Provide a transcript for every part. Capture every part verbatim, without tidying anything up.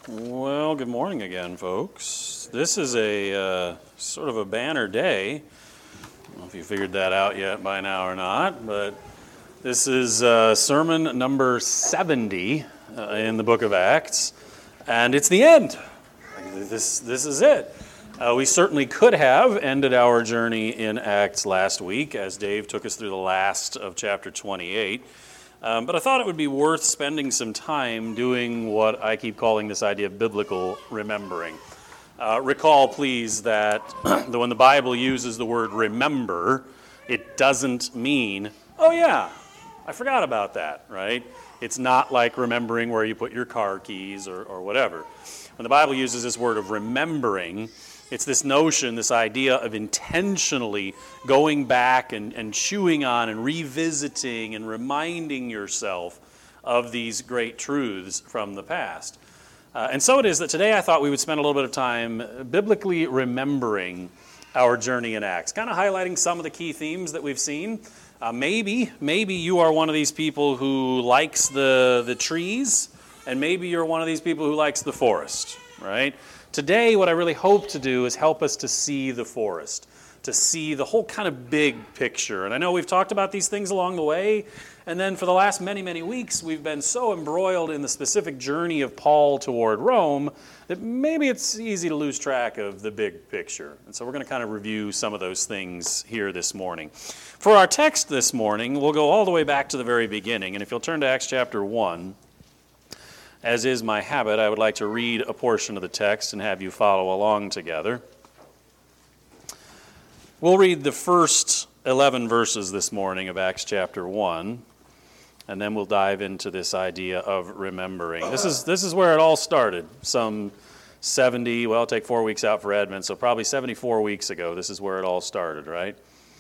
Well, good morning again, folks. This is a uh, sort of a banner day. I don't know if you figured that out yet by now or not, but this is uh, sermon number seventy uh, in the book of Acts, and it's the end. This, this is it. Uh, we certainly could have ended our journey in Acts last week, as Dave took us through the last of chapter twenty-eight. Um, but I thought it would be worth spending some time doing what I keep calling this idea of biblical remembering. Uh, recall, please, that when the Bible uses the word remember, it doesn't mean, oh yeah, I forgot about that, right? It's not like remembering where you put your car keys or, or whatever. When the Bible uses this word of remembering, it's this notion, this idea of intentionally going back and, and chewing on and revisiting and reminding yourself of these great truths from the past. Uh, and so it is that today I thought we would spend a little bit of time biblically remembering our journey in Acts, kind of highlighting some of the key themes that we've seen. Uh, maybe, maybe you are one of these people who likes the, the trees, and maybe you're one of these people who likes the forest, right? Today, what I really hope to do is help us to see the forest, to see the whole kind of big picture. And I know we've talked about these things along the way, and then for the last many, many weeks, we've been so embroiled in the specific journey of Paul toward Rome that maybe it's easy to lose track of the big picture. And so we're going to kind of review some of those things here this morning. For our text this morning, we'll go all the way back to the very beginning. And if you'll turn to Acts chapter one, as is my habit, I would like to read a portion of the text and have you follow along together. We'll read the first eleven verses this morning of Acts chapter one, and then we'll dive into this idea of remembering. This is this is where it all started, some seventy, well, take four weeks out for Edmund, so probably seventy-four weeks ago, this is where it all started, right?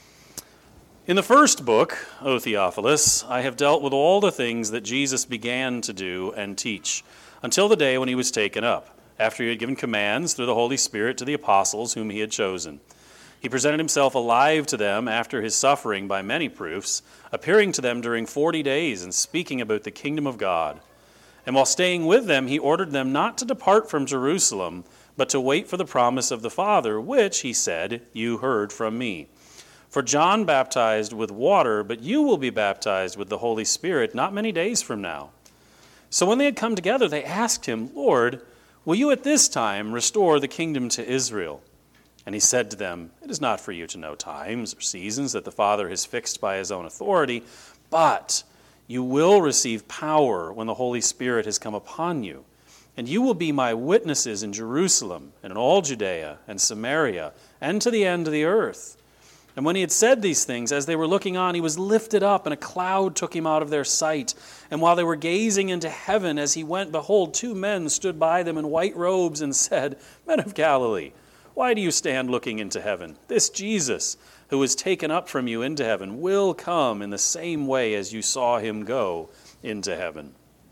In the first book, O Theophilus, I have dealt with all the things that Jesus began to do and teach, until the day when he was taken up, after he had given commands through the Holy Spirit to the apostles whom he had chosen. He presented himself alive to them after his suffering by many proofs, appearing to them during forty days and speaking about the kingdom of God. And while staying with them, he ordered them not to depart from Jerusalem, but to wait for the promise of the Father, which, he said, you heard from me. For John baptized with water, but you will be baptized with the Holy Spirit not many days from now. So when they had come together, they asked him, Lord, will you at this time restore the kingdom to Israel? And he said to them, it is not for you to know times or seasons that the Father has fixed by his own authority, but you will receive power when the Holy Spirit has come upon you. And you will be my witnesses in Jerusalem and in all Judea and Samaria and to the end of the earth. And when he had said these things, as they were looking on, he was lifted up, and a cloud took him out of their sight. And while they were gazing into heaven as he went, behold, two men stood by them in white robes and said, Men of Galilee, why do you stand looking into heaven? This Jesus, who was taken up from you into heaven, will come in the same way as you saw him go into heaven.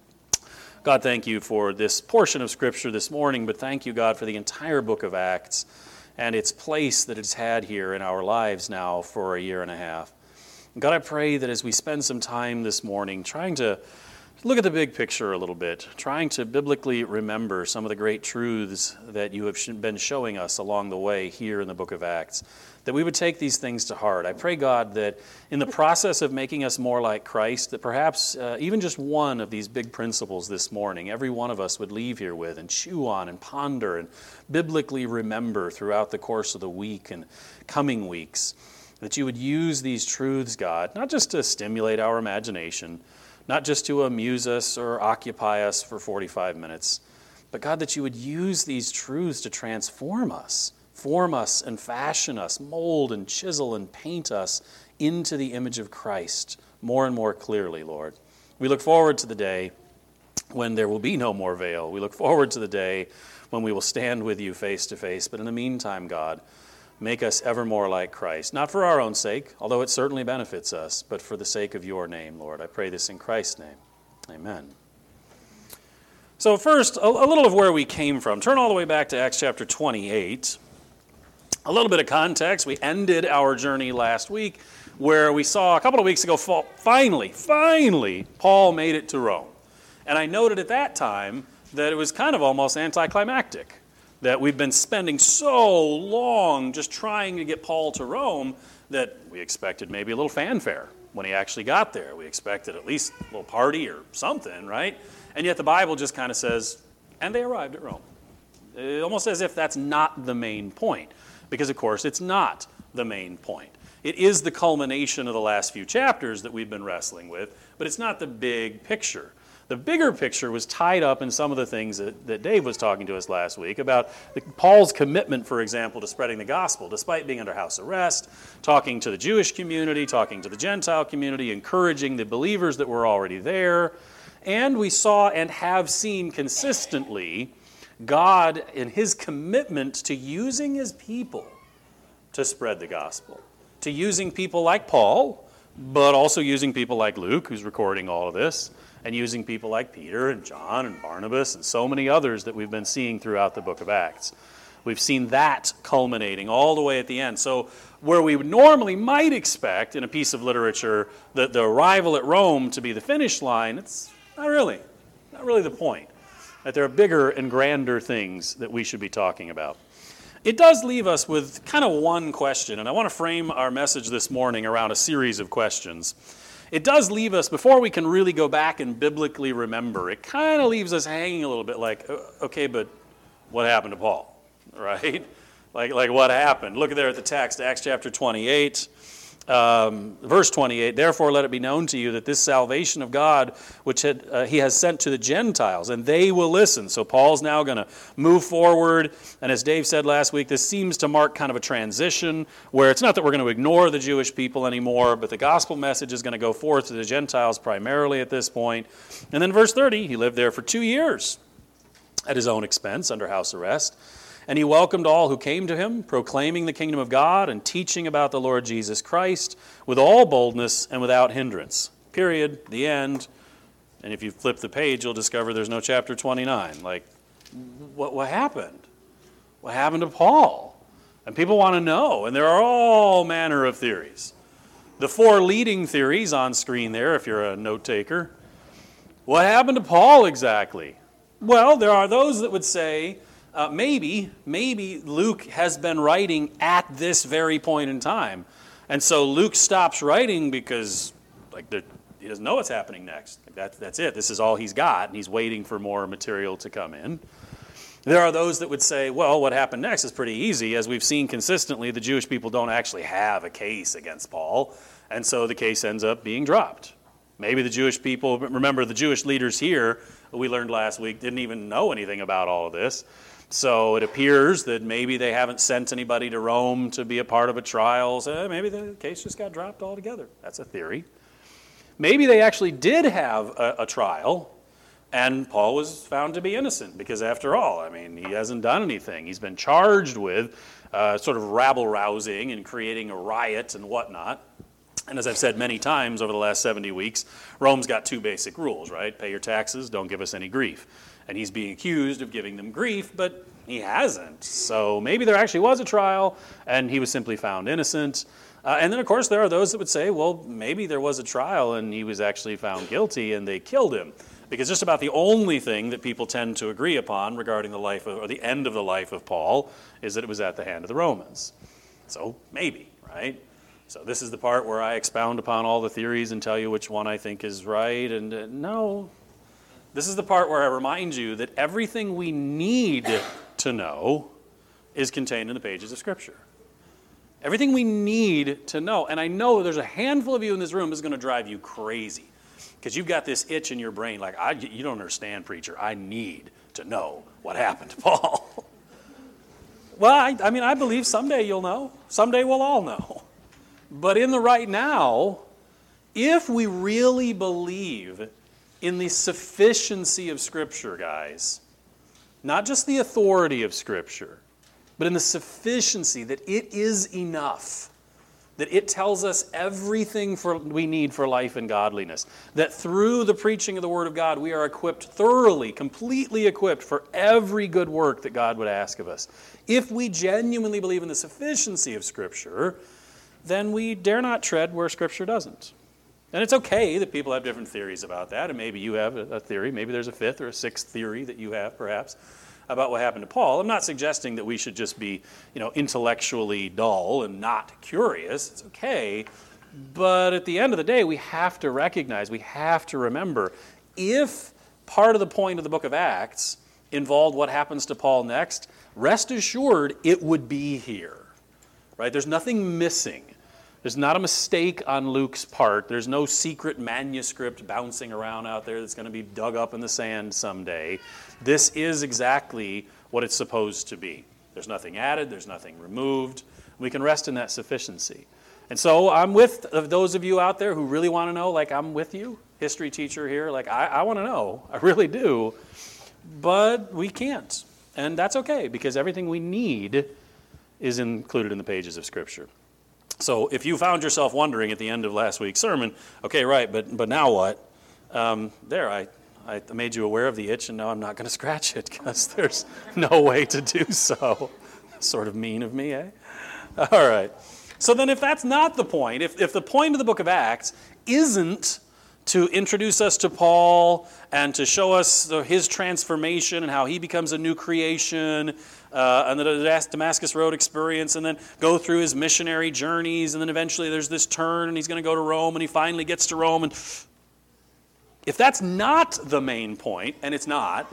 God, thank you for this portion of Scripture this morning, but thank you, God, for the entire book of Acts and its place that it's had here in our lives now for a year and a half. God, I pray that as we spend some time this morning trying to look at the big picture a little bit, trying to biblically remember some of the great truths that you have been showing us along the way here in the book of Acts, that we would take these things to heart. I pray, God, that in the process of making us more like Christ, that perhaps uh, even just one of these big principles this morning, every one of us would leave here with and chew on and ponder and biblically remember throughout the course of the week and coming weeks, that you would use these truths, God, not just to stimulate our imagination, not just to amuse us or occupy us for forty-five minutes, but God, that you would use these truths to transform us, form us and fashion us, mold and chisel and paint us into the image of Christ more and more clearly, Lord. We look forward to the day when there will be no more veil. We look forward to the day when we will stand with you face to face. But in the meantime, God, make us ever more like Christ, not for our own sake, although it certainly benefits us, but for the sake of your name, Lord. I pray this in Christ's name. Amen. So first, a, a little of where we came from. Turn all the way back to Acts chapter twenty-eight. A little bit of context. We ended our journey last week where we saw a couple of weeks ago, finally, finally, Paul made it to Rome. And I noted at that time that it was kind of almost anticlimactic, that we've been spending so long just trying to get Paul to Rome that we expected maybe a little fanfare when he actually got there. We expected at least a little party or something, right? And yet the Bible just kind of says, and they arrived at Rome. It, almost as if that's not the main point, because of course it's not the main point. It is the culmination of the last few chapters that we've been wrestling with, but it's not the big picture. The bigger picture was tied up in some of the things that, that Dave was talking to us last week about the, Paul's commitment, for example, to spreading the gospel, despite being under house arrest, talking to the Jewish community, talking to the Gentile community, encouraging the believers that were already there. And we saw and have seen consistently God in his commitment to using his people to spread the gospel, to using people like Paul, but also using people like Luke, who's recording all of this, and using people like Peter and John and Barnabas and so many others that we've been seeing throughout the book of Acts. We've seen that culminating all the way at the end. So where we would normally might expect in a piece of literature the, the arrival at Rome to be the finish line, it's not really, not really the point. That there are bigger and grander things that we should be talking about. It does leave us with kind of one question, and I want to frame our message this morning around a series of questions. It does leave us, before we can really go back and biblically remember, it kind of leaves us hanging a little bit like, okay, but what happened to Paul, right? Like, like what happened? Look there at the text, Acts chapter twenty-eight, um, verse twenty-eight. Therefore let it be known to you that this salvation of God, which had, uh, he has sent to the Gentiles, and they will listen. So Paul's now going to move forward, and as Dave said last week, this seems to mark kind of a transition where it's not that we're going to ignore the Jewish people anymore, but the gospel message is going to go forth to the Gentiles primarily at this point. And then verse thirty, he lived there for two years at his own expense under house arrest. And he welcomed all who came to him, proclaiming the kingdom of God and teaching about the Lord Jesus Christ with all boldness and without hindrance. Period. The end. And if you flip the page, you'll discover there's no chapter twenty-nine. Like, what, what happened? What happened to Paul? And people want to know. And there are all manner of theories. The four leading theories on screen there, if you're a note taker. What happened to Paul exactly? Well, there are those that would say, Uh, maybe, maybe Luke has been writing at this very point in time. And so Luke stops writing because like he doesn't know what's happening next. Like that, that's it. This is all he's got, and he's waiting for more material to come in. There are those that would say, well, what happened next is pretty easy. As we've seen consistently, the Jewish people don't actually have a case against Paul, and so the case ends up being dropped. Maybe the Jewish people, remember the Jewish leaders here, we learned last week, didn't even know anything about all of this. So it appears that maybe they haven't sent anybody to Rome to be a part of a trial. So maybe the case just got dropped altogether. That's a theory. Maybe they actually did have a, a trial, and Paul was found to be innocent because, after all, I mean, he hasn't done anything. He's been charged with uh, sort of rabble-rousing and creating a riot and whatnot. And as I've said many times over the last seventy weeks, Rome's got two basic rules, right? Pay your taxes, don't give us any grief. And he's being accused of giving them grief, but he hasn't. So maybe there actually was a trial, and he was simply found innocent. Uh, and then, of course, there are those that would say, well, maybe there was a trial, and he was actually found guilty, and they killed him. Because just about the only thing that people tend to agree upon regarding the life of, or the end of the life of Paul is that it was at the hand of the Romans. So maybe, right? So this is the part where I expound upon all the theories and tell you which one I think is right. And uh, no, this is the part where I remind you that everything we need to know is contained in the pages of Scripture. Everything we need to know. And I know there's a handful of you in this room is going to drive you crazy because you've got this itch in your brain like, I, you don't understand, preacher. I need to know what happened to Paul. Well, I, I mean, I believe someday you'll know. Someday we'll all know. But in the right now, if we really believe in the sufficiency of Scripture, guys, not just the authority of Scripture, but in the sufficiency that it is enough, that it tells us everything for, we need for life and godliness, that through the preaching of the Word of God, we are equipped thoroughly, completely equipped for every good work that God would ask of us. If we genuinely believe in the sufficiency of Scripture, then we dare not tread where Scripture doesn't. And it's okay that people have different theories about that, and maybe you have a theory, maybe there's a fifth or a sixth theory that you have, perhaps, about what happened to Paul. I'm not suggesting that we should just be, you know, intellectually dull and not curious. It's okay. But at the end of the day, we have to recognize, we have to remember, if part of the point of the book of Acts involved what happens to Paul next, rest assured it would be here. Right? There's nothing missing. There's not a mistake on Luke's part. There's no secret manuscript bouncing around out there that's going to be dug up in the sand someday. This is exactly what it's supposed to be. There's nothing added. There's nothing removed. We can rest in that sufficiency. And so I'm with those of you out there who really want to know, like I'm with you, history teacher here. Like I, I want to know. I really do. But we can't. And that's okay, because everything we need is included in the pages of Scripture. So if you found yourself wondering at the end of last week's sermon, okay, right, but but now what? Um, there, I, I made you aware of the itch, and now I'm not going to scratch it because there's no way to do so. Sort of mean of me, eh? All right. So then if that's not the point, if, if the point of the book of Acts isn't to introduce us to Paul and to show us the, his transformation and how he becomes a new creation, uh, and the Damascus Road experience, and then go through his missionary journeys, and then eventually there's this turn, and he's going to go to Rome, and he finally gets to Rome. And if that's not the main point, and it's not,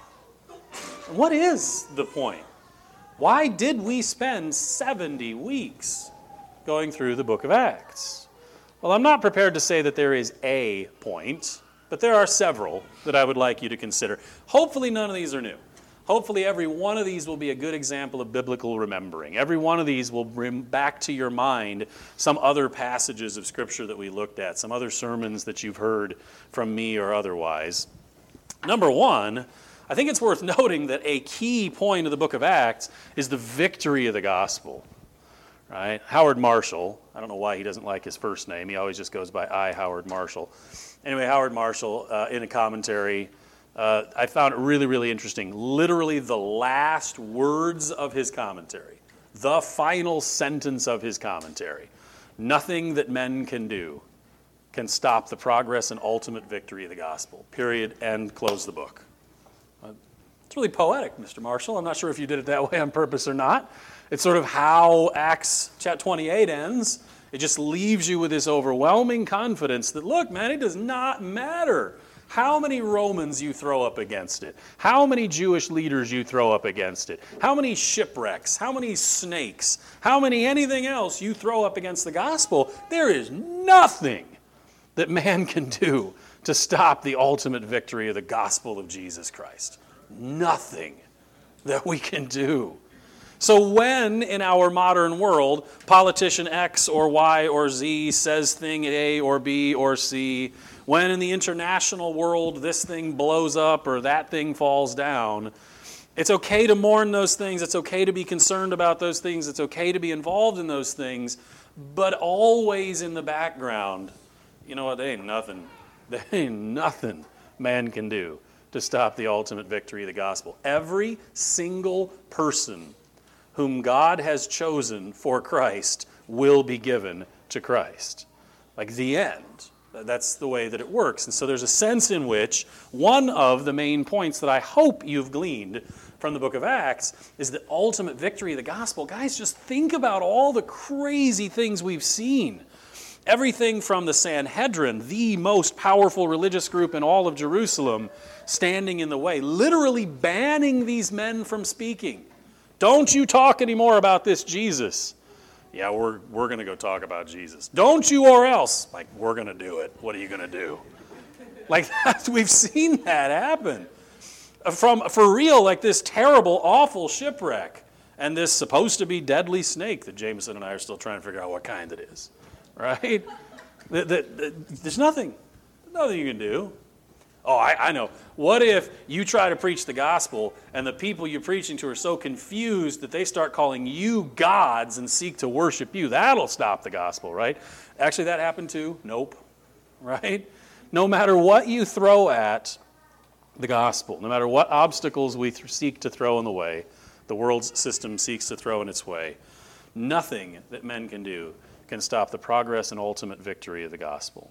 what is the point? Why did we spend seventy weeks going through the book of Acts? Well, I'm not prepared to say that there is a point, but there are several that I would like you to consider. Hopefully none of these are new. Hopefully every one of these will be a good example of biblical remembering. Every one of these will bring back to your mind some other passages of Scripture that we looked at, some other sermons that you've heard from me or otherwise. Number one, I think it's worth noting that a key point of the book of Acts is the victory of the gospel. Right? Howard Marshall, I don't know why he doesn't like his first name. He always just goes by I, Howard Marshall. Anyway, Howard Marshall, uh, in a commentary, uh, I found it really, really interesting. Literally the last words of his commentary, the final sentence of his commentary, nothing that men can do can stop the progress and ultimate victory of the gospel, period, and close the book. Uh, it's really poetic, Mister Marshall. I'm not sure if you did it that way on purpose or not. It's sort of how Acts chapter twenty-eight ends. It just leaves you with this overwhelming confidence that, look, man, it does not matter how many Romans you throw up against it, how many Jewish leaders you throw up against it, how many shipwrecks, how many snakes, how many anything else you throw up against the gospel. There is nothing that man can do to stop the ultimate victory of the gospel of Jesus Christ. Nothing that we can do. So when, in our modern world, politician X or Y or Z says thing A or B or C, when in the international world this thing blows up or that thing falls down, it's okay to mourn those things. It's okay to be concerned about those things. It's okay to be involved in those things. But always in the background, you know what, there ain't nothing, there ain't nothing man can do to stop the ultimate victory of the gospel. Every single person whom God has chosen for Christ will be given to Christ. Like the end. That's the way that it works. And so there's a sense in which one of the main points that I hope you've gleaned from the book of Acts is the ultimate victory of the gospel. Guys, just think about all the crazy things we've seen. Everything from the Sanhedrin, the most powerful religious group in all of Jerusalem, standing in the way, literally banning these men from speaking. Don't you talk anymore about this Jesus. Yeah, we're we're going to go talk about Jesus. Don't you or else. Like, we're going to do it. What are you going to do? Like, that, we've seen that happen. From, for real, like this terrible, awful shipwreck and this supposed to be deadly snake that Jameson and I are still trying to figure out what kind it is. Right? The, the, the, there's nothing. Nothing you can do. Oh, I, I know. What if you try to preach the gospel and the people you're preaching to are so confused that they start calling you gods and seek to worship you? That'll stop the gospel, right? Actually, that happened too. Nope. Right? No matter what you throw at the gospel, no matter what obstacles we th- seek to throw in the way, the world's system seeks to throw in its way, nothing that men can do can stop the progress and ultimate victory of the gospel.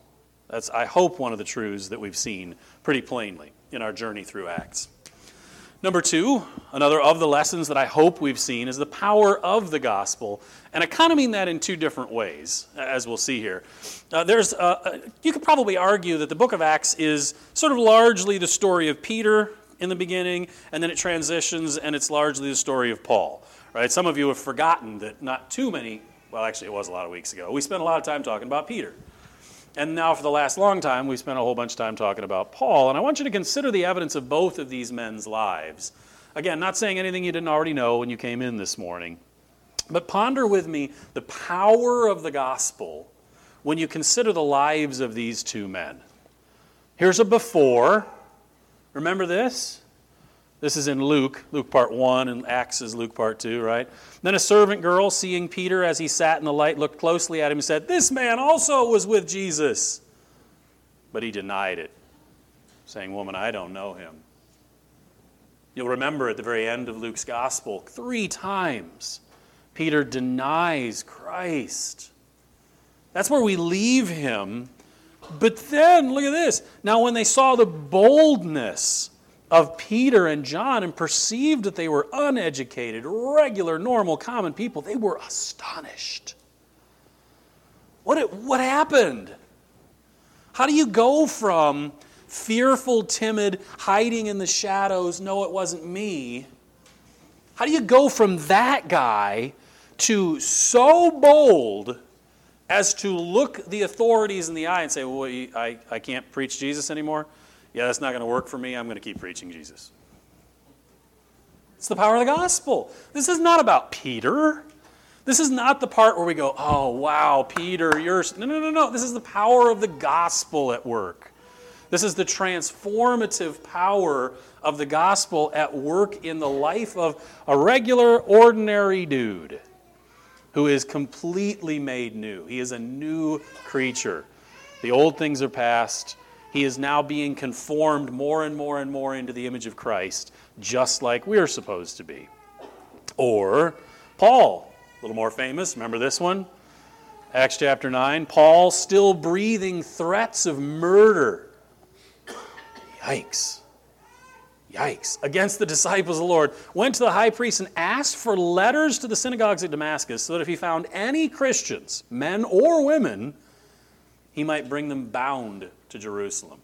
That's, I hope, one of the truths that we've seen pretty plainly in our journey through Acts. Number two, another of the lessons that I hope we've seen is the power of the gospel. And I kind of mean that in two different ways, as we'll see here. Uh, there's, uh, you could probably argue that the book of Acts is sort of largely the story of Peter in the beginning, and then it transitions, and it's largely the story of Paul. Right? Some of you have forgotten that not too many, well, actually it was a lot of weeks ago, we spent a lot of time talking about Peter. And now for the last long time, we spent a whole bunch of time talking about Paul. And I want you to consider the evidence of both of these men's lives. Again, not saying anything you didn't already know when you came in this morning. But ponder with me the power of the gospel when you consider the lives of these two men. Here's a before. Remember this? This is in Luke, Luke part one, and Acts is Luke part two, right? Then a servant girl, seeing Peter as he sat in the light, looked closely at him and said, "This man also was with Jesus." But he denied it, saying, "Woman, I don't know him." You'll remember at the very end of Luke's gospel, three times Peter denies Christ. That's where we leave him. But then, look at this. Now when they saw the boldness of Peter and John and perceived that they were uneducated, regular, normal, common people, they were astonished. What, what happened? How do you go from fearful, timid, hiding in the shadows, no, it wasn't me? How do you go from that guy to so bold as to look the authorities in the eye and say, well, I, I can't preach Jesus anymore? Yeah, that's not going to work for me. I'm going to keep preaching Jesus. It's the power of the gospel. This is not about Peter. This is not the part where we go, oh, wow, Peter, you're... No, no, no, no. This is the power of the gospel at work. This is the transformative power of the gospel at work in the life of a regular, ordinary dude who is completely made new. He is a new creature. The old things are past. He is now being conformed more and more and more into the image of Christ, just like we're supposed to be. Or Paul, a little more famous. Remember this one? Acts chapter nine. Paul still breathing threats of murder. Yikes. Yikes. Against the disciples of the Lord. Went to the high priest and asked for letters to the synagogues at Damascus so that if he found any Christians, men or women, he might bring them bound to Jerusalem.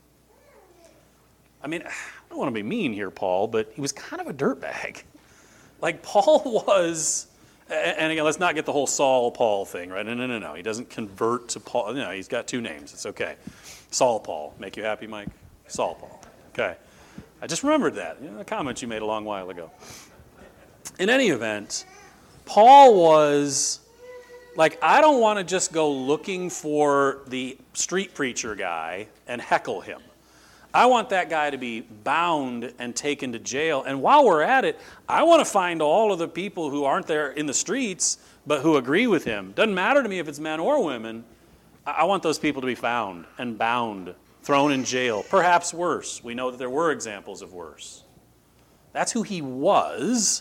I mean, I don't want to be mean here, Paul, but he was kind of a dirtbag. Like Paul was, and again, let's not get the whole Saul Paul thing, right? No, no, no, no. He doesn't convert to Paul. No, he's got two names. It's okay. Saul Paul. Make you happy, Mike? Saul Paul. Okay. I just remembered that. You know, a comment you made a long while ago. In any event, Paul was... Like, I don't want to just go looking for the street preacher guy and heckle him. I want that guy to be bound and taken to jail. And while we're at it, I want to find all of the people who aren't there in the streets, but who agree with him. Doesn't matter to me if it's men or women. I want those people to be found and bound, thrown in jail, perhaps worse. We know that there were examples of worse. That's who he was.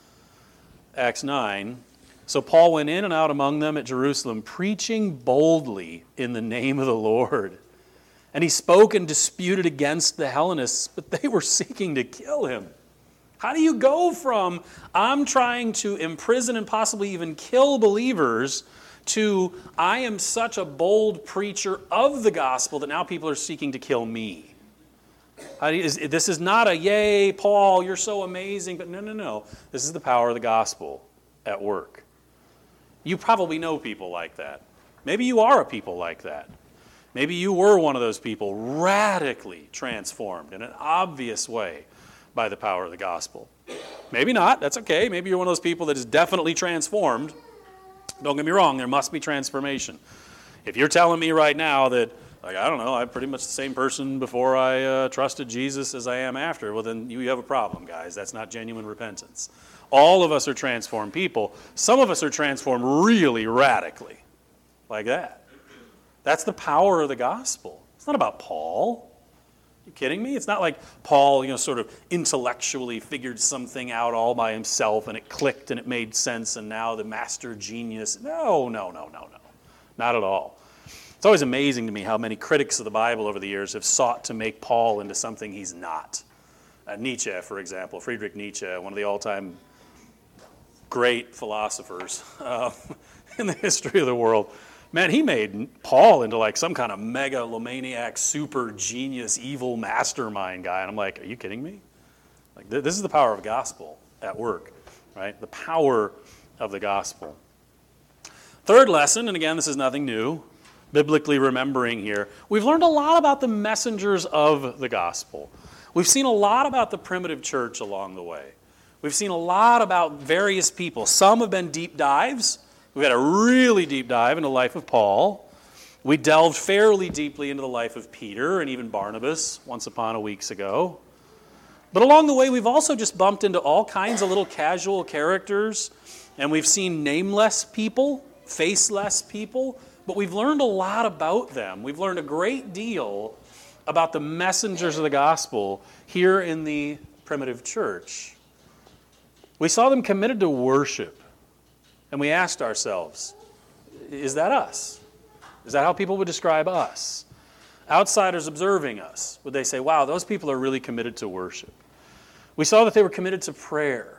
Acts nine. So Paul went in and out among them at Jerusalem, preaching boldly in the name of the Lord. And he spoke and disputed against the Hellenists, but they were seeking to kill him. How do you go from, I'm trying to imprison and possibly even kill believers, to, I am such a bold preacher of the gospel that now people are seeking to kill me? How do you, is, this is not a, yay, Paul, you're so amazing. But no, no, no. This is the power of the gospel at work. You probably know people like that. Maybe you are a people like that. Maybe you were one of those people radically transformed in an obvious way by the power of the gospel. Maybe not. That's okay. Maybe you're one of those people that is definitely transformed. Don't get me wrong. There must be transformation. If you're telling me right now that, like, I don't know, I'm pretty much the same person before I uh, trusted Jesus as I am after, well, then you have a problem, guys. That's not genuine repentance. All of us are transformed people. Some of us are transformed really radically, like that. That's the power of the gospel. It's not about Paul. Are you kidding me? It's not like Paul, you know, sort of intellectually figured something out all by himself and it clicked and it made sense and now the master genius. No, no, no, no, no. Not at all. It's always amazing to me how many critics of the Bible over the years have sought to make Paul into something he's not. Uh, Nietzsche, for example, Friedrich Nietzsche, one of the all-time great philosophers uh, in the history of the world. Man, he made Paul into like some kind of megalomaniac, super genius, evil mastermind guy. And I'm like, are you kidding me? Like, th- this is the power of the gospel at work, right? The power of the gospel. Third lesson, and again, this is nothing new, biblically remembering here. We've learned a lot about the messengers of the gospel. We've seen a lot about the primitive church along the way. We've seen a lot about various people. Some have been deep dives. We've had a really deep dive into the life of Paul. We delved fairly deeply into the life of Peter and even Barnabas once upon a weeks ago. But along the way, we've also just bumped into all kinds of little casual characters, and we've seen nameless people, faceless people, but we've learned a lot about them. We've learned a great deal about the messengers of the gospel here in the primitive church. We saw them committed to worship, and we asked ourselves, is that us? Is that how people would describe us? Outsiders observing us, would they say, wow, those people are really committed to worship? We saw that they were committed to prayer.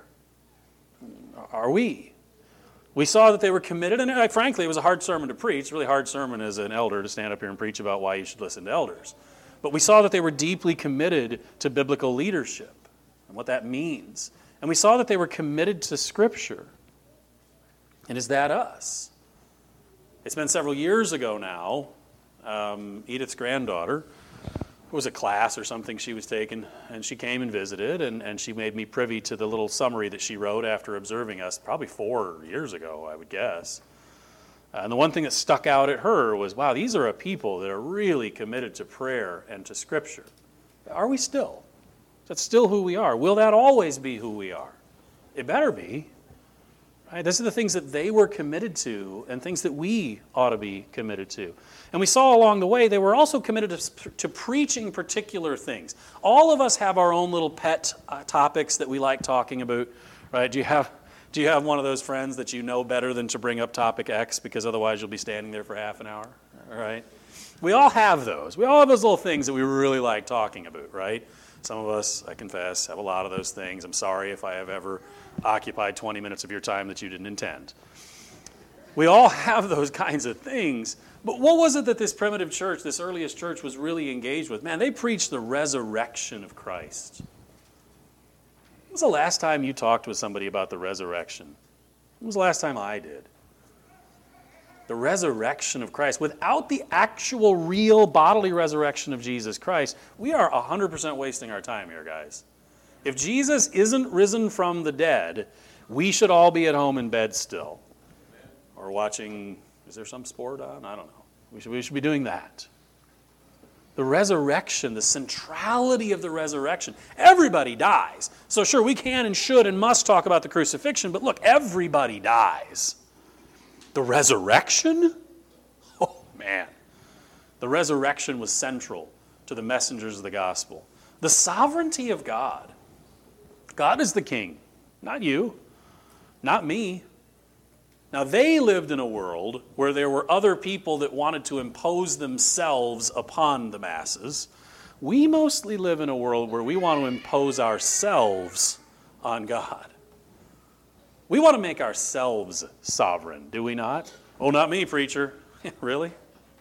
Are we? We saw that they were committed, and like, frankly, it was a hard sermon to preach. It's a really hard sermon as an elder to stand up here and preach about why you should listen to elders. But we saw that they were deeply committed to biblical leadership and what that means. And we saw that they were committed to Scripture. And is that us? It's been several years ago now. Um, Edith's granddaughter, it was a class or something she was taking, and she came and visited, and, and she made me privy to the little summary that she wrote after observing us, probably four years ago, I would guess. Uh, and the one thing that stuck out at her was, wow, these are a people that are really committed to prayer and to Scripture. Are we still? That's still who we are. Will that always be who we are? It better be. Right? These are the things that they were committed to and things that we ought to be committed to. And we saw along the way they were also committed to, to preaching particular things. All of us have our own little pet uh, topics that we like talking about. Right? Do you have do you have one of those friends that you know better than to bring up topic X because otherwise you'll be standing there for half an hour? All right? We all have those. We all have those little things that we really like talking about, right? Some of us, I confess, have a lot of those things. I'm sorry if I have ever occupied twenty minutes of your time that you didn't intend. We all have those kinds of things. But what was it that this primitive church, this earliest church, was really engaged with? Man, they preached the resurrection of Christ. When was the last time you talked with somebody about the resurrection? When was the last time I did? The resurrection of Christ. Without the actual, real, bodily resurrection of Jesus Christ, we are one hundred percent wasting our time here, guys. If Jesus isn't risen from the dead, we should all be at home in bed still. Or watching, is there some sport on? I don't know. We should, we should be doing that. The resurrection, the centrality of the resurrection. Everybody dies. So sure, we can and should and must talk about the crucifixion, but look, everybody dies. The resurrection? Oh, man. The resurrection was central to the messengers of the gospel. The sovereignty of God. God is the king, not you, not me. Now, they lived in a world where there were other people that wanted to impose themselves upon the masses. We mostly live in a world where we want to impose ourselves on God. We want to make ourselves sovereign, do we not? Oh, not me, preacher. Really?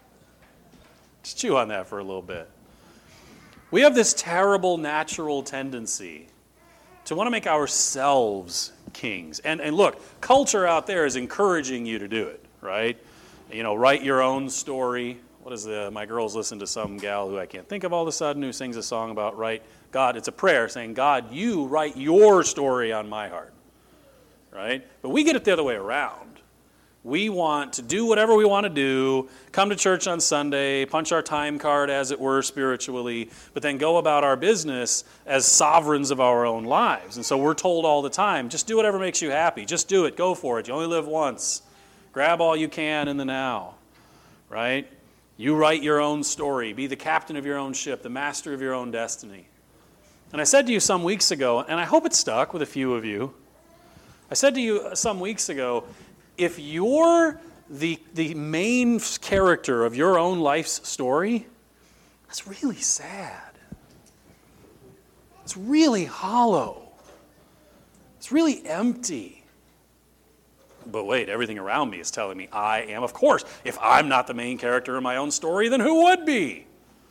Just chew on that for a little bit. We have this terrible natural tendency to want to make ourselves kings. And, and look, culture out there is encouraging you to do it, right? You know, write your own story. What is the, my girls listen to some gal who I can't think of all of a sudden who sings a song about write, God, it's a prayer saying, God, you write your story on my heart, right? But we get it the other way around. We want to do whatever we want to do, come to church on Sunday, punch our time card, as it were, spiritually, but then go about our business as sovereigns of our own lives. And so we're told all the time, just do whatever makes you happy. Just do it. Go for it. You only live once. Grab all you can in the now, right? You write your own story. Be the captain of your own ship, the master of your own destiny. And I said to you some weeks ago, and I hope it stuck with a few of you, I said to you some weeks ago, if your the, the main character of your own life's story, that's really sad. It's really hollow. It's really empty. But wait, everything around me is telling me I am. Of course, if I'm not the main character in my own story, then who would be?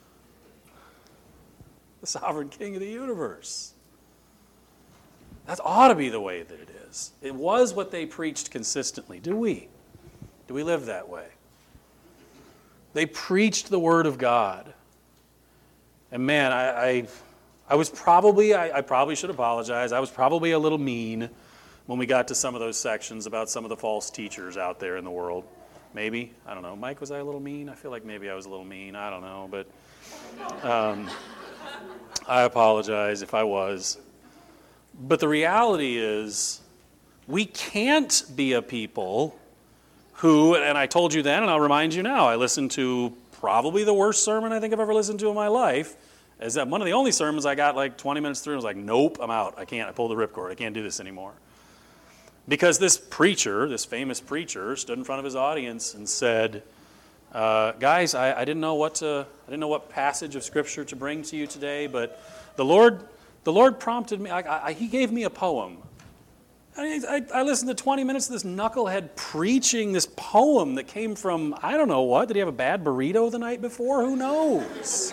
The sovereign king of the universe. That ought to be the way that it is. It was what they preached consistently. Do we? Do we live that way? They preached the Word of God. And man, I, I, I was probably, I, I probably should apologize. I was probably a little mean when we got to some of those sections about some of the false teachers out there in the world. Maybe. I don't know. Mike, was I a little mean? I feel like maybe I was a little mean. I don't know. But um, I apologize if I was. But the reality is, we can't be a people who, and I told you then, and I'll remind you now, I listened to probably the worst sermon I think I've ever listened to in my life. Is that one of the only sermons I got like twenty minutes through and was like, nope, I'm out. I can't. I pulled the ripcord. I can't do this anymore. Because this preacher, this famous preacher, stood in front of his audience and said, uh, guys, I, I didn't know what to, I didn't know what passage of Scripture to bring to you today, but the Lord, the Lord prompted me. I, I, he gave me a poem. I, I, I listened to twenty minutes of this knucklehead preaching this poem that came from, I don't know what. Did he have a bad burrito the night before? Who knows?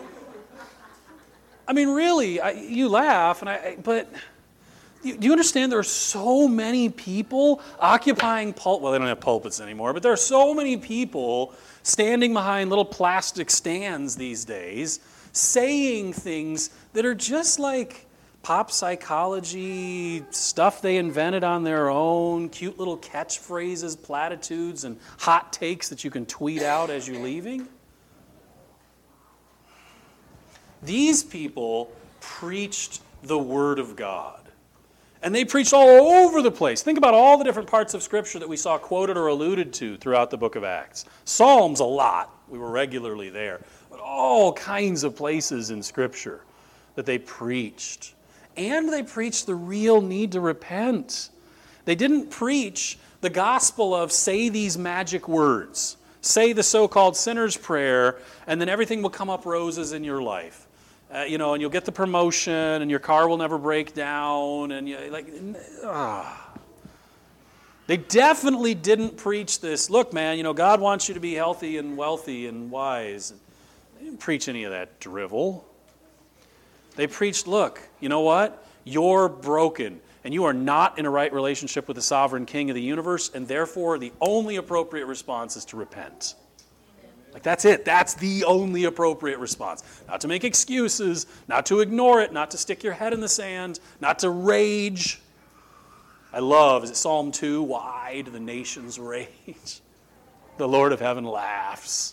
I mean, really, I, you laugh, and I, but do you understand there are so many people occupying pul- well, they don't have pulpits anymore, but there are so many people standing behind little plastic stands these days saying things that are just like pop psychology stuff they invented on their own, cute little catchphrases, platitudes, and hot takes that you can tweet out as you're leaving. These people preached the Word of God. And they preached all over the place. Think about all the different parts of Scripture that we saw quoted or alluded to throughout the book of Acts. Psalms, a lot. We were regularly there. But all kinds of places in Scripture that they preached. And they preached the real need to repent. They didn't preach the gospel of say these magic words. Say the so-called sinner's prayer, and then everything will come up roses in your life. Uh, you know, and you'll get the promotion, and your car will never break down, and you like, ah. They definitely didn't preach this. Look, man, you know, God wants you to be healthy and wealthy and wise. They didn't preach any of that drivel. They preached, look, you know what? You're broken, and you are not in a right relationship with the sovereign King of the universe, and therefore the only appropriate response is to repent. Like, that's it. That's the only appropriate response. Not to make excuses, not to ignore it, not to stick your head in the sand, not to rage. I love, is it Psalm two? Why do the nations rage? The Lord of heaven laughs.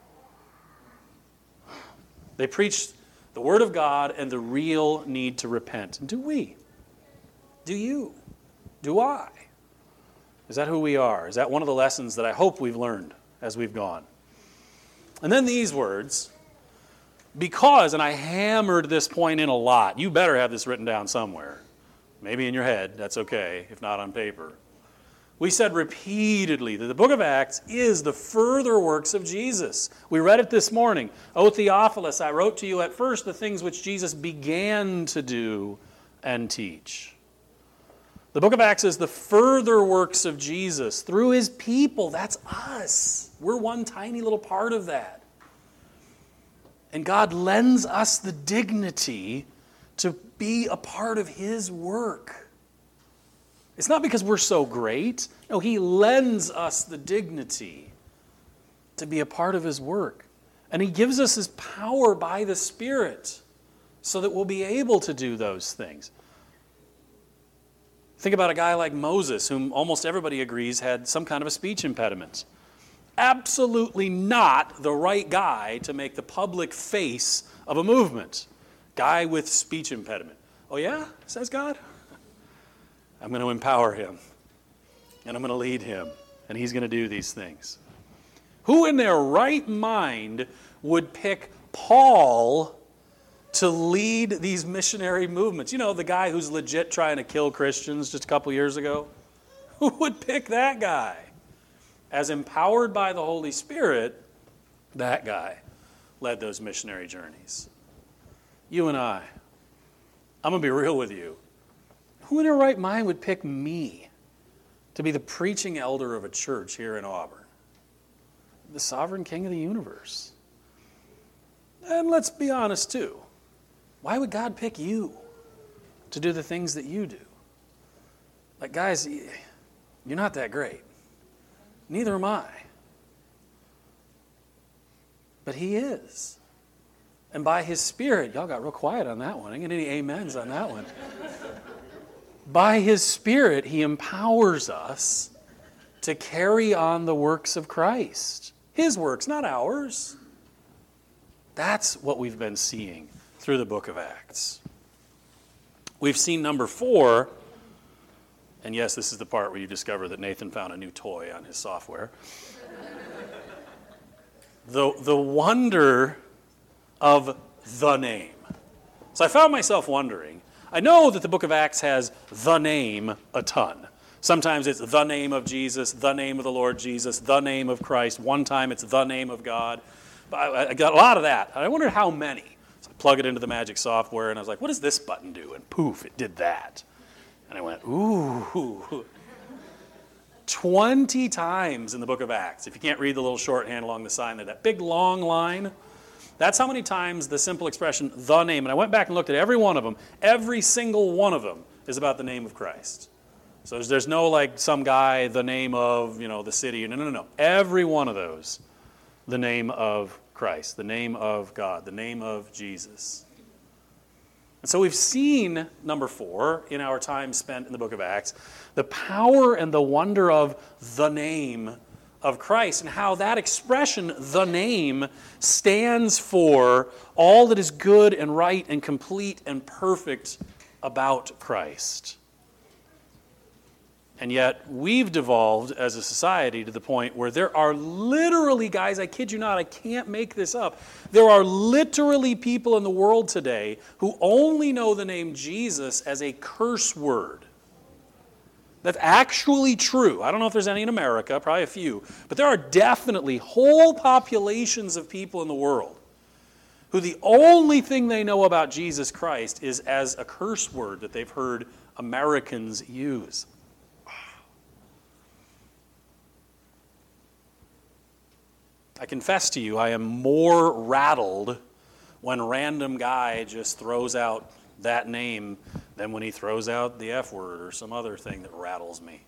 They preach the Word of God and the real need to repent. And do we? Do you? Do I? Is that who we are? Is that one of the lessons that I hope we've learned as we've gone? And then these words, because, and I hammered this point in a lot. You better have this written down somewhere. Maybe in your head, that's okay, if not on paper. We said repeatedly that the book of Acts is the further works of Jesus. We read it this morning. O Theophilus, I wrote to you at first the things which Jesus began to do and teach. The book of Acts is the further works of Jesus through his people. That's us. We're one tiny little part of that. And God lends us the dignity to be a part of his work. It's not because we're so great. No, he lends us the dignity to be a part of his work. And he gives us his power by the Spirit so that we'll be able to do those things. Think about a guy like Moses, whom almost everybody agrees had some kind of a speech impediment. Absolutely not the right guy to make the public face of a movement. Guy with speech impediment. Oh yeah, says God? I'm going to empower him. And I'm going to lead him. And he's going to do these things. Who in their right mind would pick Paul to lead these missionary movements? You know, the guy who's legit trying to kill Christians just a couple years ago? Who would pick that guy? as empowered by the Holy Spirit, that guy led those missionary journeys. You and I, I'm going to be real with you. Who in their right mind would pick me to be the preaching elder of a church here in Auburn? The sovereign king of the universe. And let's be honest too. Why would God pick you to do the things that you do? Like, guys, you're not that great. Neither am I. But he is. And by his Spirit, y'all got real quiet on that one. I didn't get any amens on that one. By his Spirit, he empowers us to carry on the works of Christ. His works, not ours. That's what we've been seeing through the book of Acts. We've seen number four, and yes, this is the part where you discover that Nathan found a new toy on his software. the, the wonder of the name. So I found myself wondering, I know that the book of Acts has the name a ton. Sometimes it's the name of Jesus, the name of the Lord Jesus, the name of Christ. One time it's the name of God. I got a lot of that. I wondered how many. So I plug it into the magic software, and I was like, what does this button do? And poof, it did that. And I went, ooh. twenty times in the book of Acts. If you can't read the little shorthand along the sign there, that big long line, that's how many times the simple expression, the name. And I went back and looked at every one of them. Every single one of them is about the name of Christ. So there's, there's no like some guy, the name of, you know, the city. No, no, no, no. Every one of those, the name of Christ, the name of God, the name of Jesus. And so we've seen, number four, in our time spent in the book of Acts, the power and the wonder of the name of Christ and how that expression, the name, stands for all that is good and right and complete and perfect about Christ. And yet, we've devolved as a society to the point where there are literally, guys, I kid you not, I can't make this up. There are literally people in the world today who only know the name Jesus as a curse word. That's actually true. I don't know if there's any in America, probably a few. But there are definitely whole populations of people in the world who the only thing they know about Jesus Christ is as a curse word that they've heard Americans use. I confess to you, I am more rattled when a random guy just throws out that name than when he throws out the F word or some other thing that rattles me.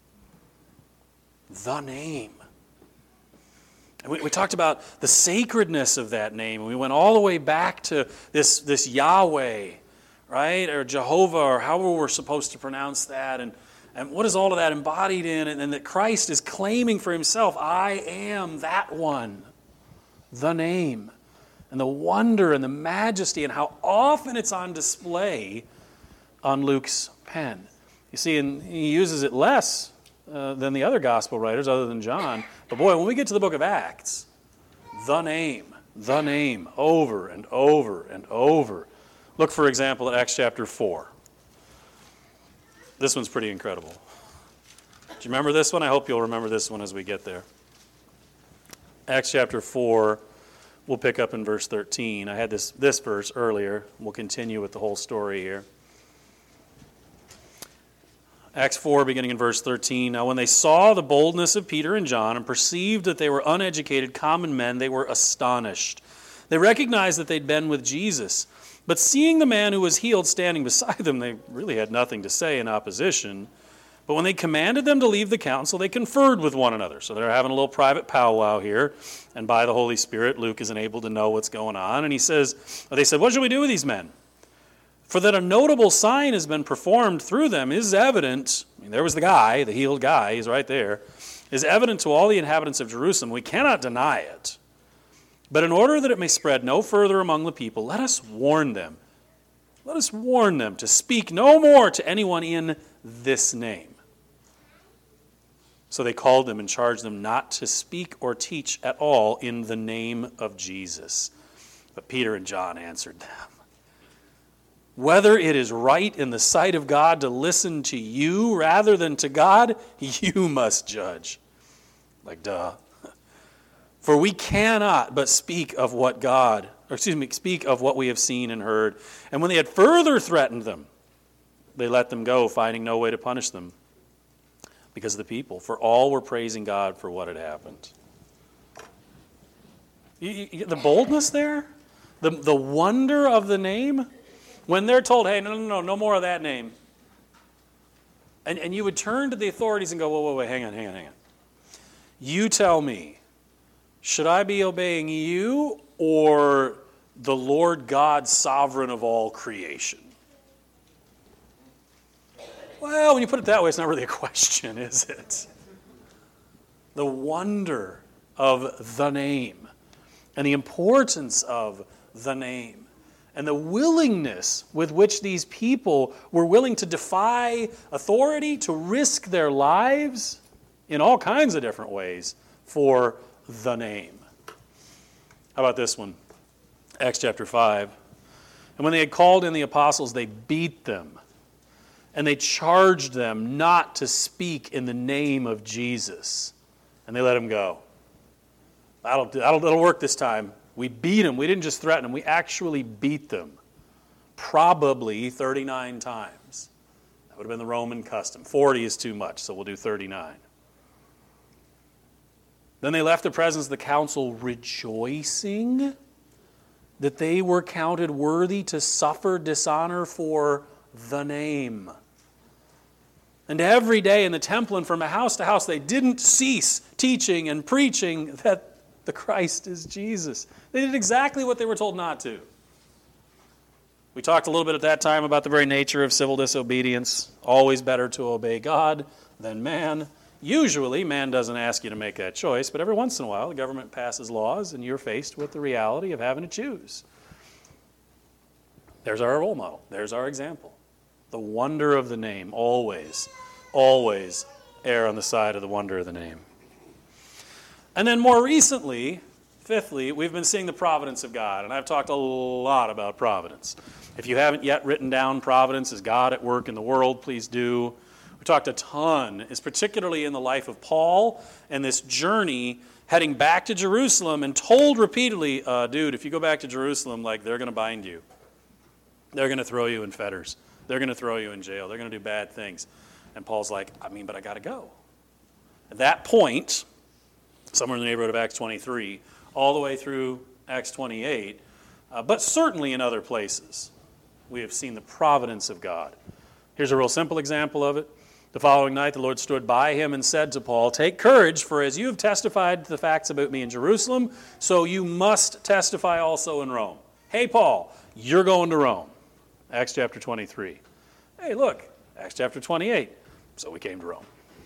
The name. And we, we talked about the sacredness of that name. We went all the way back to this, this Yahweh, right? Or Jehovah, or however we're supposed to pronounce that. And And what is all of that embodied in? And, and that Christ is claiming for himself, I am that one. The name. And the wonder and the majesty and how often it's on display on Luke's pen. You see, and he uses it less uh, than the other gospel writers other than John. But boy, when we get to the book of Acts, the name, the name, over and over and over. Look, for example, at Acts chapter four. This one's pretty incredible. Do you remember this one? I hope you'll remember this one as we get there. Acts chapter four, we'll pick up in verse thirteen. I had this, this verse earlier. We'll continue with the whole story here. Acts four, beginning in verse thirteen. Now when they saw the boldness of Peter and John and perceived that they were uneducated common men, they were astonished. They recognized that they'd been with Jesus. But seeing the man who was healed standing beside them, they really had nothing to say in opposition. But when they commanded them to leave the council, they conferred with one another. So they're having a little private powwow here. And by the Holy Spirit, Luke isn't able to know what's going on. And he says, they said, what shall we do with these men? For that a notable sign has been performed through them is evident. I mean, there was the guy, the healed guy, he's right there. Is evident to all the inhabitants of Jerusalem. We cannot deny it. But in order that it may spread no further among the people, let us warn them. Let us warn them to speak no more to anyone in this name. So they called them and charged them not to speak or teach at all in the name of Jesus. But Peter and John answered them, whether it is right in the sight of God to listen to you rather than to God, you must judge. Like, duh. For we cannot but speak of what God, or excuse me, speak of what we have seen and heard. And when they had further threatened them, they let them go, finding no way to punish them because of the people. For all were praising God for what had happened. You, you, the boldness there, the, the wonder of the name, when they're told, hey, no, no, no, no more of that name. And, and you would turn to the authorities and go, whoa, whoa, wait, hang on, hang on, hang on. You tell me, should I be obeying you or the Lord God, sovereign of all creation? Well, when you put it that way, it's not really a question, is it? The wonder of the name and the importance of the name and the willingness with which these people were willing to defy authority, to risk their lives in all kinds of different ways for the name. How about this one? Acts chapter five. And when they had called in the apostles, they beat them. And they charged them not to speak in the name of Jesus. And they let them go. That'll, that'll, that'll work this time. We beat them. We didn't just threaten them. We actually beat them. Probably thirty-nine times. That would have been the Roman custom. forty is too much, so we'll do thirty-nine. Then they left the presence of the council rejoicing that they were counted worthy to suffer dishonor for the name. And every day in the temple and from house to house, they didn't cease teaching and preaching that the Christ is Jesus. They did exactly what they were told not to. We talked a little bit at that time about the very nature of civil disobedience. Always better to obey God than man. Usually, man doesn't ask you to make that choice, but every once in a while, the government passes laws and you're faced with the reality of having to choose. There's our role model. There's our example. The wonder of the name, always, always err on the side of the wonder of the name. And then more recently, fifthly, we've been seeing the providence of God, and I've talked a lot about providence. If you haven't yet written down providence as God at work in the world, please do. We talked a ton, is particularly in the life of Paul and this journey heading back to Jerusalem and told repeatedly, uh, dude, if you go back to Jerusalem, like they're going to bind you. They're going to throw you in fetters. They're going to throw you in jail. They're going to do bad things. And Paul's like, I mean, but I got to go. At that point, somewhere in the neighborhood of Acts twenty-three, all the way through Acts twenty-eight, uh, but certainly in other places, we have seen the providence of God. Here's a real simple example of it. The following night, the Lord stood by him and said to Paul, take courage, for as you have testified the facts about me in Jerusalem, so you must testify also in Rome. Hey, Paul, you're going to Rome. Acts chapter twenty-three. Hey, look, Acts chapter twenty-eight. So we came to Rome.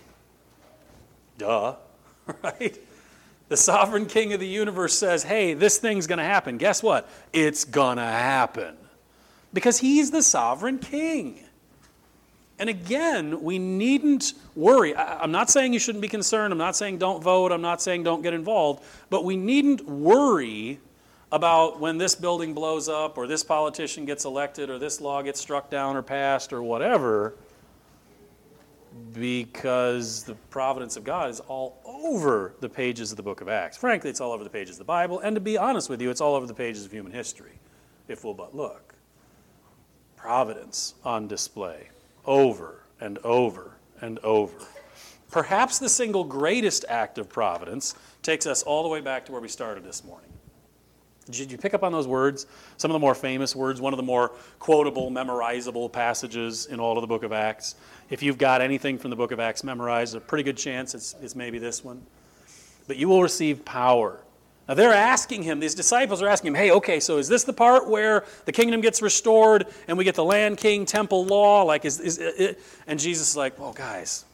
Duh, right? The sovereign king of the universe says, hey, this thing's going to happen. Guess what? It's going to happen. Because he's the sovereign king. And again, we needn't worry. I'm not saying you shouldn't be concerned. I'm not saying don't vote. I'm not saying don't get involved. But we needn't worry about when this building blows up or this politician gets elected or this law gets struck down or passed or whatever, because the providence of God is all over the pages of the book of Acts. Frankly, it's all over the pages of the Bible. And to be honest with you, it's all over the pages of human history, if we'll but look. Providence on display. Over and over and over. Perhaps the single greatest act of providence takes us all the way back to where we started this morning. Did you pick up on those words? Some of the more famous words, one of the more quotable, memorizable passages in all of the book of Acts. If you've got anything from the book of Acts memorized, a pretty good chance it's, it's maybe this one. But you will receive power. Now they're asking him, these disciples are asking him, hey, okay, so is this the part where the kingdom gets restored and we get the land king temple law? Like, is, is it? And Jesus is like, well, guys,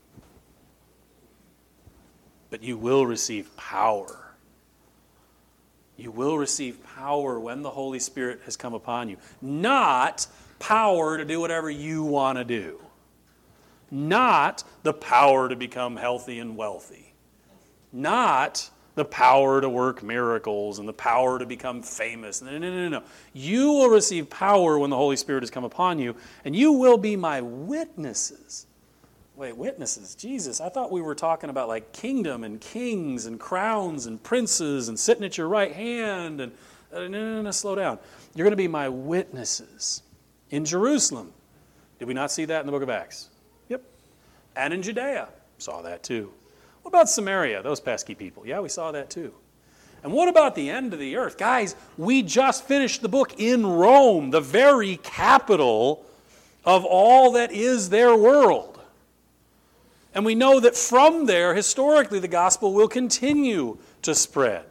but you will receive power. You will receive power when the Holy Spirit has come upon you. Not power to do whatever you want to do. Not the power to become healthy and wealthy. Not the power to work miracles and the power to become famous. No, no, no, no, no. You will receive power when the Holy Spirit has come upon you, and you will be my witnesses. wait, witnesses, Jesus, I thought we were talking about like kingdom and kings and crowns and princes and sitting at your right hand. And uh, no, no, no, slow down. You're going to be my witnesses in Jerusalem. Did we not see that in the book of Acts? Yep. And in Judea. Saw that too. What about Samaria, those pesky people? Yeah, we saw that too. And what about the end of the earth? Guys, we just finished the book in Rome, the very capital of all that is their world. And we know that from there, historically, the gospel will continue to spread.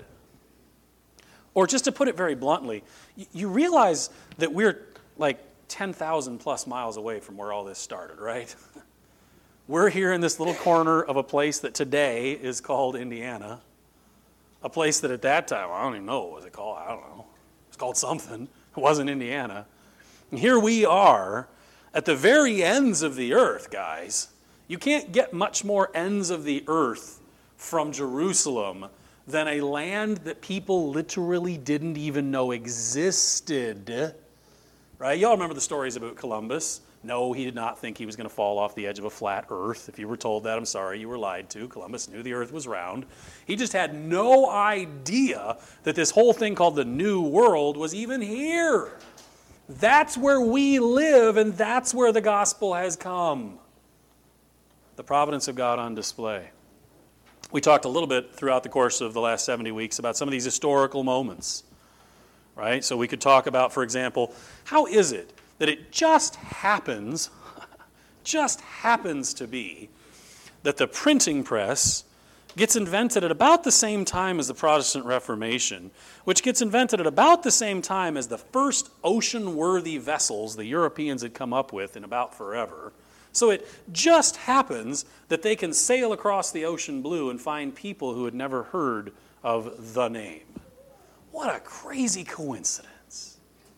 Or just to put it very bluntly, you realize that we're like ten thousand plus miles away from where all this started, right? We're here in this little corner of a place that today is called Indiana. A place that at that time, I don't even know what was it called. I don't know. It's called something. It wasn't Indiana. And here we are at the very ends of the earth, guys. You can't get much more ends of the earth from Jerusalem than a land that people literally didn't even know existed. Right? Y'all remember the stories about Columbus. No, he did not think he was going to fall off the edge of a flat earth. If you were told that, I'm sorry, you were lied to. Columbus knew the earth was round. He just had no idea that this whole thing called the New World was even here. That's where we live, and that's where the gospel has come. The providence of God on display. We talked a little bit throughout the course of the last seventy weeks about some of these historical moments. Right? So we could talk about, for example, how is it that it just happens, just happens to be, that the printing press gets invented at about the same time as the Protestant Reformation, which gets invented at about the same time as the first ocean-worthy vessels the Europeans had come up with in about forever. So it just happens that they can sail across the ocean blue and find people who had never heard of the name. What a crazy coincidence.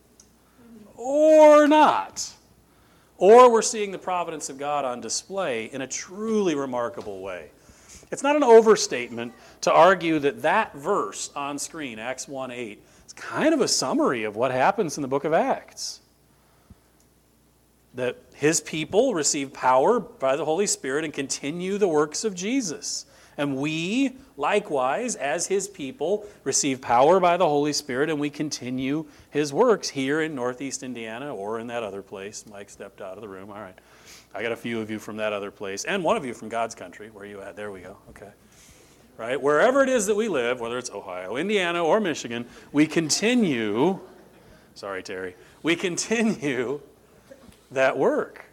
Or not. Or we're seeing the providence of God on display in a truly remarkable way. It's not an overstatement to argue that that verse on screen, Acts one eight, is kind of a summary of what happens in the book of Acts. That his people receive power by the Holy Spirit and continue the works of Jesus. And we, likewise, as his people, receive power by the Holy Spirit and we continue his works here in Northeast Indiana or in that other place. Mike stepped out of the room. All right. I got a few of you from that other place and one of you from God's country. Where are you at? There we go. Okay. Right? Wherever it is that we live, whether it's Ohio, Indiana, or Michigan, we continue, sorry, Terry, we continue that work.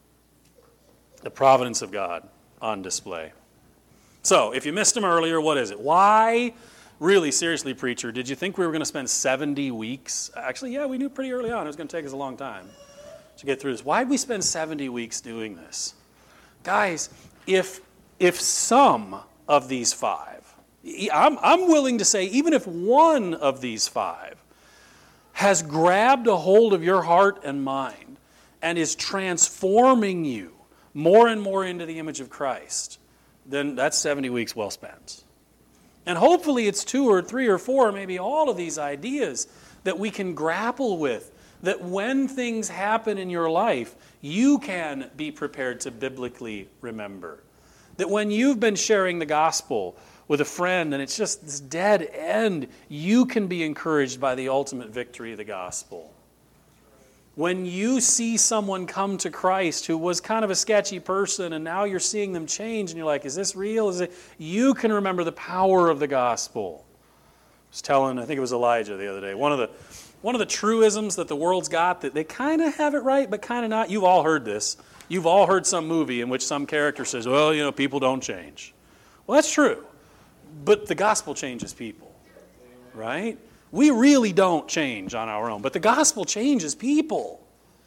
The providence of God on display. So, if you missed him earlier, what is it? Why, really seriously, preacher, did you think we were going to spend seventy weeks? Actually, yeah, we knew pretty early on it was going to take us a long time to get through this. Why did we spend seventy weeks doing this? Guys, if if some of these five, I'm, I'm willing to say even if one of these five has grabbed a hold of your heart and mind and is transforming you more and more into the image of Christ, then that's seventy weeks well spent. And hopefully it's two or three or four, maybe all of these ideas that we can grapple with, that when things happen in your life, you can be prepared to biblically remember. That when you've been sharing the gospel with a friend and it's just this dead end, you can be encouraged by the ultimate victory of the gospel. When you see someone come to Christ who was kind of a sketchy person and now you're seeing them change and you're like, is this real? Is it? You can remember the power of the gospel. I was telling, I think it was Elijah the other day, one of the one of the truisms that the world's got that they kind of have it right but kind of not. You've all heard this. You've all heard some movie in which some character says, well, you know, people don't change. Well, that's true. But the gospel changes people, right? We really don't change on our own, but the gospel changes people.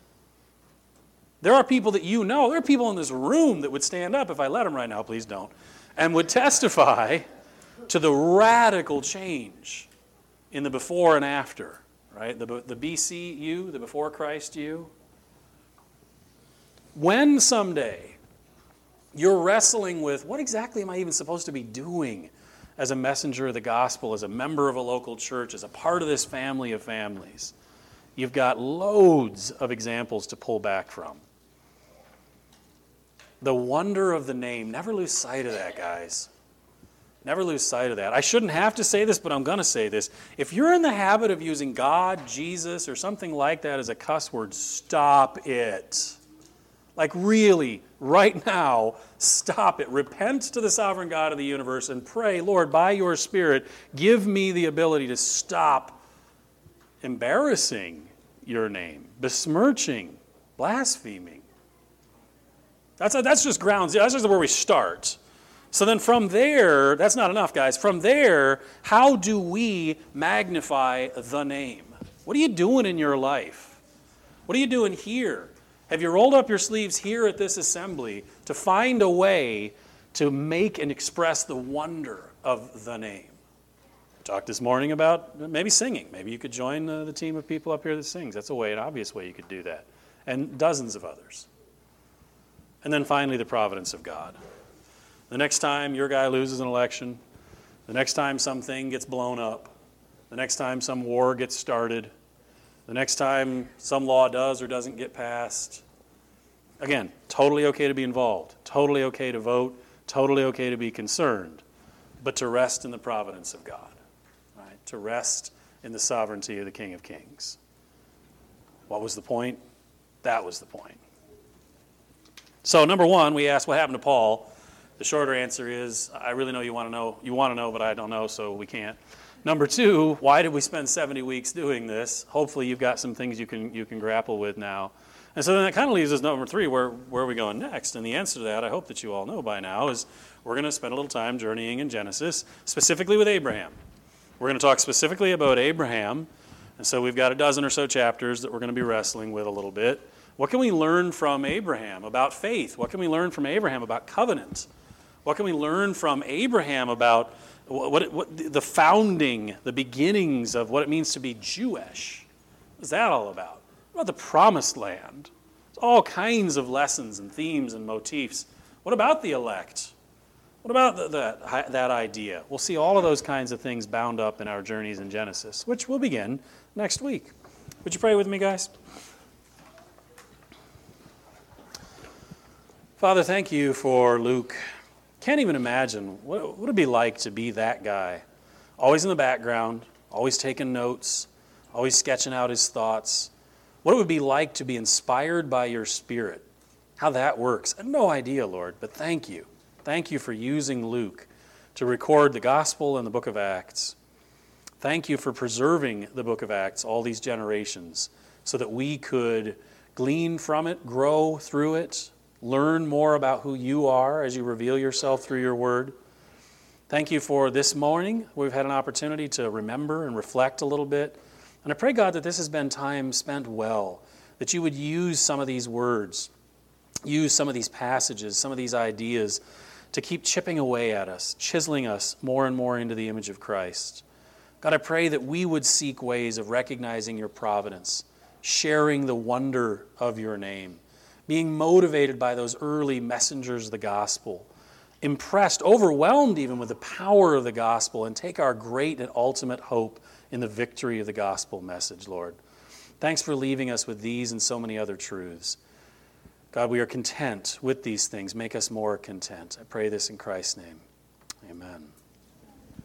There are people that you know, there are people in this room that would stand up, if I let them right now, please don't, and would testify to the radical change in the before and after, right? The, the B C you, the before Christ you. When someday you're wrestling with, what exactly am I even supposed to be doing as a messenger of the gospel, as a member of a local church, as a part of this family of families? You've got loads of examples to pull back from. The wonder of the name. Never lose sight of that, guys. Never lose sight of that. I shouldn't have to say this, but I'm going to say this. If you're in the habit of using God, Jesus, or something like that as a cuss word, stop it. Like really, right now, stop it. Repent to the sovereign God of the universe and pray, Lord, by your Spirit, give me the ability to stop embarrassing your name, besmirching, blaspheming. That's, that's just grounds. That's just where we start. So then from there, that's not enough, guys. From there, how do we magnify the name? What are you doing in your life? What are you doing here? Have you rolled up your sleeves here at this assembly to find a way to make and express the wonder of the name? We talked this morning about maybe singing. Maybe you could join uh, the team of people up here that sings. That's a way, an obvious way you could do that. And dozens of others. And then finally, the providence of God. The next time your guy loses an election, the next time something gets blown up, the next time some war gets started, the next time some law does or doesn't get passed, again, totally okay to be involved, totally okay to vote, totally okay to be concerned, but to rest in the providence of God, right? To rest in the sovereignty of the King of Kings. What was the point? That was the point. So number one, we asked what happened to Paul. The shorter answer is, I really know you want to know. You want to know, but I don't know, so we can't. Number two, why did we spend seventy weeks doing this? Hopefully you've got some things you can you can grapple with now. And so then that kind of leaves us number three, where, where are we going next? And the answer to that, I hope that you all know by now, is we're going to spend a little time journeying in Genesis, specifically with Abraham. We're going to talk specifically about Abraham. And so we've got a dozen or so chapters that we're going to be wrestling with a little bit. What can we learn from Abraham about faith? What can we learn from Abraham about covenant? What can we learn from Abraham about what, what, what the founding, the beginnings of what it means to be Jewish? What is that all about? What about the promised land? There's all kinds of lessons and themes and motifs. What about the elect? What about the, the, that idea? We'll see all of those kinds of things bound up in our journeys in Genesis, which will begin next week. Would you pray with me, guys? Father, thank you for Luke. Can't even imagine what would it be like to be that guy, always in the background, always taking notes, always sketching out his thoughts. What it would be like to be inspired by your Spirit, how that works. I have no idea, Lord, but thank you. Thank you for using Luke to record the gospel and the book of Acts. Thank you for preserving the book of Acts all these generations so that we could glean from it, grow through it, learn more about who you are as you reveal yourself through your word. Thank you for this morning. We've had an opportunity to remember and reflect a little bit. And I pray, God, that this has been time spent well, that you would use some of these words, use some of these passages, some of these ideas to keep chipping away at us, chiseling us more and more into the image of Christ. God, I pray that we would seek ways of recognizing your providence, sharing the wonder of your name, being motivated by those early messengers of the gospel, impressed, overwhelmed even with the power of the gospel, and take our great and ultimate hope in the victory of the gospel message, Lord. Thanks for leaving us with these and so many other truths. God, we are content with these things. Make us more content. I pray this in Christ's name. Amen.